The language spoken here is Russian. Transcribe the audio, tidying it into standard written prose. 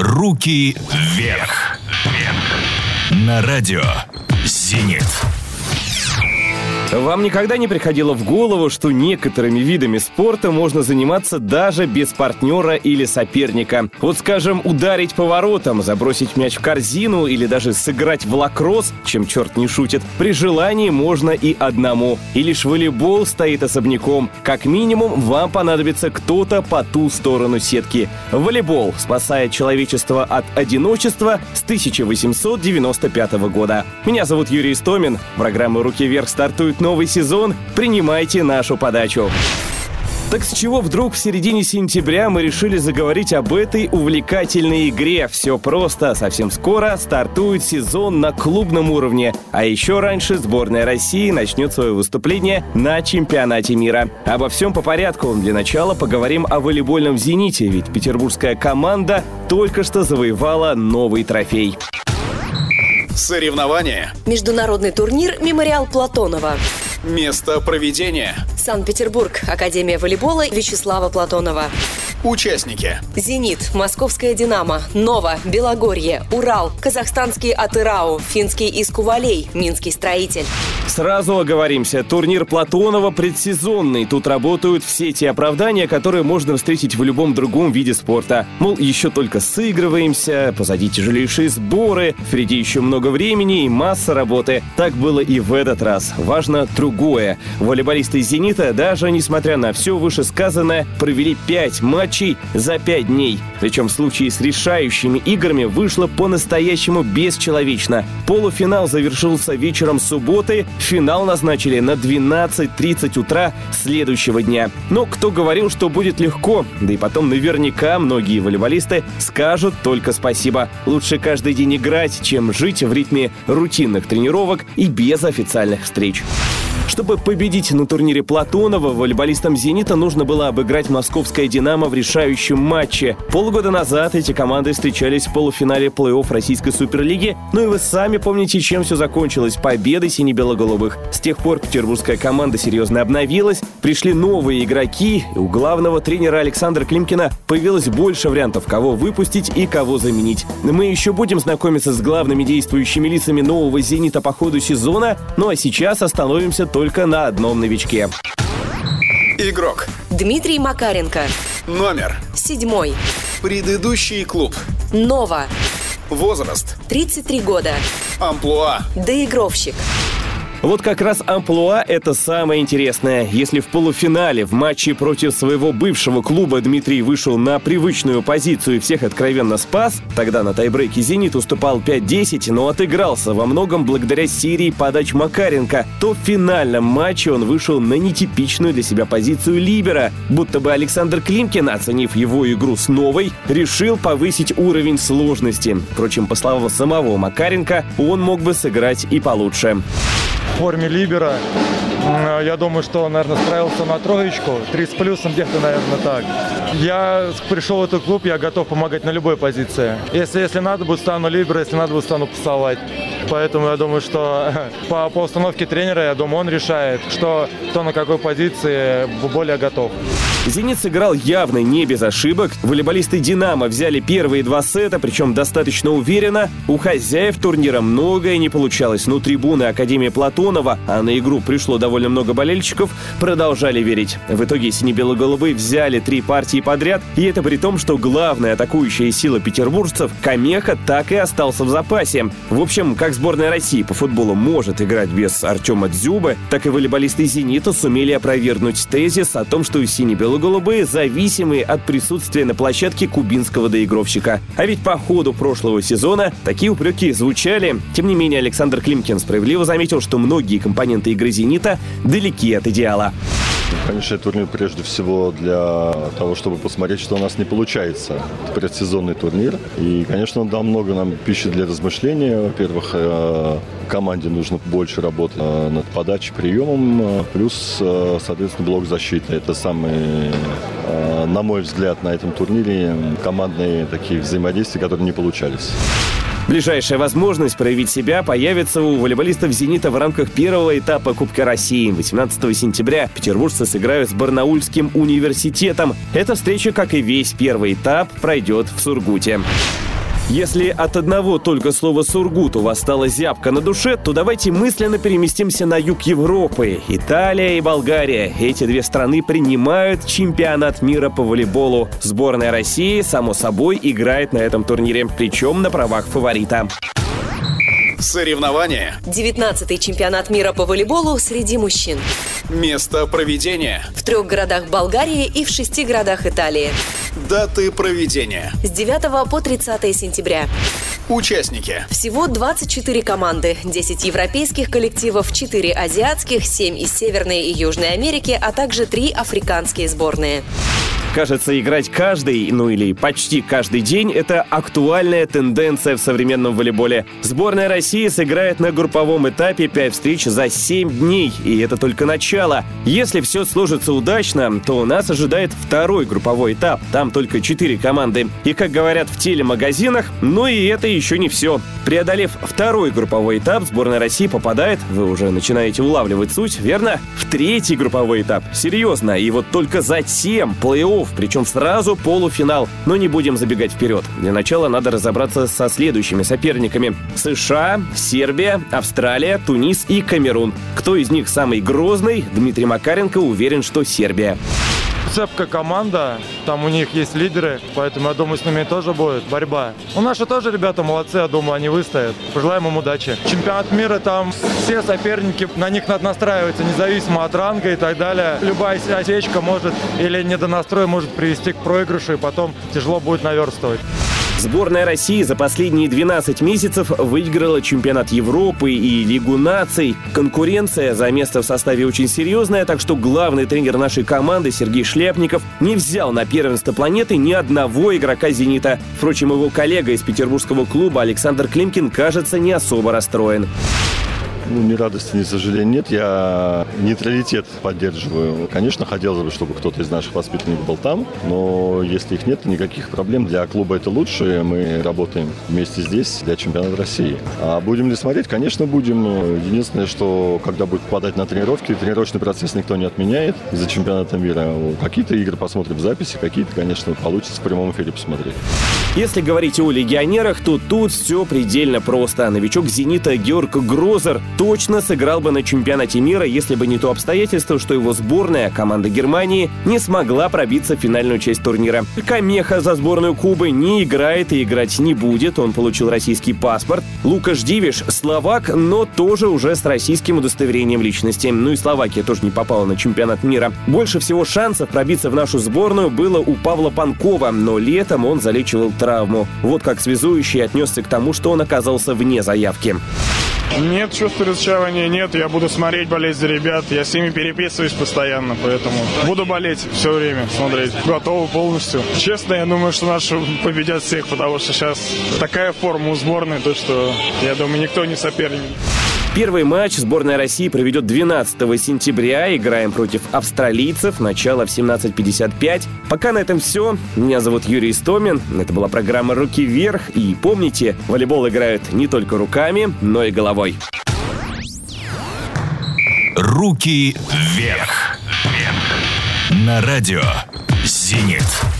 Руки вверх. На радио «Зенит». Вам никогда не приходило в голову, что некоторыми видами спорта можно заниматься даже без партнера или соперника? Вот, скажем, ударить по воротам, забросить мяч в корзину или даже сыграть в лакросс, чем черт не шутит, при желании можно и одному. И лишь волейбол стоит особняком. Как минимум, вам понадобится кто-то по ту сторону сетки. Волейбол спасает человечество от одиночества с 1895 года. Меня зовут Юрий Истомин. Программа «Руки вверх» стартует новый сезон. Принимайте нашу подачу. Так с чего вдруг в середине сентября мы решили заговорить об этой увлекательной игре? Все просто. Совсем скоро стартует сезон на клубном уровне. А еще раньше сборная России начнет свое выступление на чемпионате мира. Обо всем по порядку. Для начала поговорим о волейбольном «Зените», ведь петербургская команда только что завоевала новый трофей. Соревнования. Международный турнир «Мемориал Платонова». Место проведения. Санкт-Петербург. Академия волейбола Вячеслава Платонова. Участники. «Зенит», «Московская Динамо», «Нова», «Белогорье», «Урал», казахстанский «Атырау», финский «Искувалей», «Минский строитель». Сразу оговоримся, турнир Платонова предсезонный. Тут работают все те оправдания, которые можно встретить в любом другом виде спорта. Мол, еще только сыгрываемся, позади тяжелейшие сборы, впереди еще много времени и масса работы. Так было и в этот раз. Важно другое. Волейболисты «Зенита», даже несмотря на все вышесказанное, провели 5 матчей за 5 дней. Причем в случае с решающими играми вышло по-настоящему бесчеловечно. Полуфинал завершился вечером субботы, финал назначили на 12:30 утра следующего дня. Но кто говорил, что будет легко? Да и потом наверняка многие волейболисты скажут только спасибо. Лучше каждый день играть, чем жить в ритме рутинных тренировок и без официальных встреч. Чтобы победить на турнире Платонова, волейболистам «Зенита» нужно было обыграть московское «Динамо» в решающем матче. Полгода назад эти команды встречались в полуфинале плей-офф Российской Суперлиги. Ну и вы сами помните, чем все закончилось – победой сине-бело-голубых. С тех пор петербургская команда серьезно обновилась, пришли новые игроки, и у главного тренера Александра Климкина появилось больше вариантов, кого выпустить и кого заменить. Мы еще будем знакомиться с главными действующими лицами нового «Зенита» по ходу сезона, ну а сейчас остановимся только на одном новичке. Игрок. Дмитрий Макаренко. Номер. 7. Предыдущий клуб. Нова. Возраст. 33 года. Амплуа. Доигровщик. Вот как раз амплуа – это самое интересное. Если в полуфинале в матче против своего бывшего клуба Дмитрий вышел на привычную позицию и всех откровенно спас, тогда на тайбрейке «Зенит» уступал 5-10, но отыгрался во многом благодаря серии подач Макаренко, то в финальном матче он вышел на нетипичную для себя позицию либера. Будто бы Александр Климкин, оценив его игру с новой, решил повысить уровень сложности. Впрочем, по словам самого Макаренко, он мог бы сыграть и получше. В форме либера. Я думаю, что он, наверное, справился на троечку. 3 с плюсом где-то, наверное, так. Я пришел в этот клуб, я готов помогать на любой позиции. Если надо будет, стану либеро, если надо будет, стану пасовать. Поэтому я думаю, что по установке тренера, я думаю, он решает, кто на какой позиции более готов. «Зенит» сыграл явно не без ошибок. Волейболисты «Динамо» взяли первые 2 сета, причем достаточно уверенно. У хозяев турнира многое не получалось, но трибуны Академии Платонова, а на игру пришло довольно много болельщиков, продолжали верить. В итоге сине-бело-голубые взяли 3 партии подряд, и это при том, что главная атакующая сила петербуржцев, Камеха, так и остался в запасе. В общем, как сборная России по футболу может играть без Артема Дзюбы, так и волейболисты «Зенита» сумели опровергнуть тезис о том, что сине-бело-голубые зависимы от присутствия на площадке кубинского доигровщика. А ведь по ходу прошлого сезона такие упреки звучали. Тем не менее, Александр Климкин справедливо заметил, что многие компоненты игры «Зенита» далеки от идеала. Конечно, турнир прежде всего для того, чтобы посмотреть, что у нас не получается. Это предсезонный турнир. И, конечно, он дал много нам пищи для размышления. Во-первых, команде нужно больше работать над подачей, приемом. Плюс, соответственно, блок защиты. Это самый, на мой взгляд, на этом турнире командные такие взаимодействия, которые не получались. Ближайшая возможность проявить себя появится у волейболистов «Зенита» в рамках первого этапа Кубка России. 18 сентября петербуржцы сыграют с Барнаульским университетом. Эта встреча, как и весь первый этап, пройдет в Сургуте. Если от одного только слова «Сургут» у вас стала зябка на душе, то давайте мысленно переместимся на юг Европы. Италия и Болгария. Эти две страны принимают чемпионат мира по волейболу. Сборная России, само собой, играет на этом турнире, причем на правах фаворита. Соревнования. 19-й чемпионат мира по волейболу среди мужчин. Место проведения. В 3 городах Болгарии и в 6 городах Италии. Даты проведения. С 9 по 30 сентября. Участники. Всего 24 команды, 10 европейских коллективов, 4 азиатских, 7 из Северной и Южной Америки, а также 3 африканские сборные. Кажется, играть каждый, или почти каждый день – это актуальная тенденция в современном волейболе. Сборная России сыграет на групповом этапе 5 встреч за 7 дней, и это только начало. Если все сложится удачно, то нас ожидает второй групповой этап. Там только 4 команды. И, как говорят в телемагазинах, и это еще не все. Преодолев второй групповой этап, сборная России попадает, вы уже начинаете улавливать суть, верно? В 3-й групповой этап. Серьезно, и вот только затем плей-офф, причем сразу полуфинал. Но не будем забегать вперед. Для начала надо разобраться со следующими соперниками. США, Сербия, Австралия, Тунис и Камерун. Кто из них самый грозный? Дмитрий Макаренко уверен, что Сербия. Цепкая команда, там у них есть лидеры, поэтому я думаю, с ними тоже будет борьба. У наши тоже ребята молодцы, я думаю, они выстоят. Пожелаем им удачи. Чемпионат мира, там все соперники, на них надо настраиваться, независимо от ранга и так далее. Любая осечка может или недонастрой может привести к проигрышу, и потом тяжело будет наверстывать. Сборная России за последние 12 месяцев выиграла чемпионат Европы и Лигу наций. Конкуренция за место в составе очень серьезная, так что главный тренер нашей команды Сергей Шляпников не взял на первенство планеты ни одного игрока «Зенита». Впрочем, его коллега из петербургского клуба Александр Климкин, кажется, не особо расстроен. Ни радости, ни сожаления нет. Я нейтралитет поддерживаю. Конечно, хотелось бы, чтобы кто-то из наших воспитанников был там, но если их нет, никаких проблем. Для клуба это лучше. Мы работаем вместе здесь для чемпионата России. А будем ли смотреть? Конечно, будем. Единственное, что когда будет попадать на тренировки, тренировочный процесс никто не отменяет из-за чемпионата мира. Какие-то игры посмотрим в записи, какие-то, конечно, получится в прямом эфире посмотреть. Если говорить о легионерах, то тут все предельно просто. Новичок «Зенита» Георг Грозер точно сыграл бы на чемпионате мира, если бы не то обстоятельство, что его сборная, команда Германии, не смогла пробиться в финальную часть турнира. Камеха за сборную Кубы не играет и играть не будет. Он получил российский паспорт. Лукаш Дивиш – словак, но тоже уже с российским удостоверением личности. И Словакия тоже не попала на чемпионат мира. Больше всего шансов пробиться в нашу сборную было у Павла Панкова, но летом он залечивал травму. Вот как связующий отнесся к тому, что он оказался вне заявки. Нет чувства разочарования, нет. Я буду смотреть, болеть за ребят. Я с ними переписываюсь постоянно, поэтому буду болеть все время, смотреть. Готовы полностью. Честно, я думаю, что наши победят всех, потому что сейчас такая форма у сборной, то что, я думаю, никто не соперник. Первый матч сборная России проведет 12 сентября. Играем против австралийцев. Начало в 17:55. Пока на этом все. Меня зовут Юрий Истомин. Это была программа «Руки вверх». И помните, волейбол играют не только руками, но и головой. «Руки вверх». На радио «Зенит».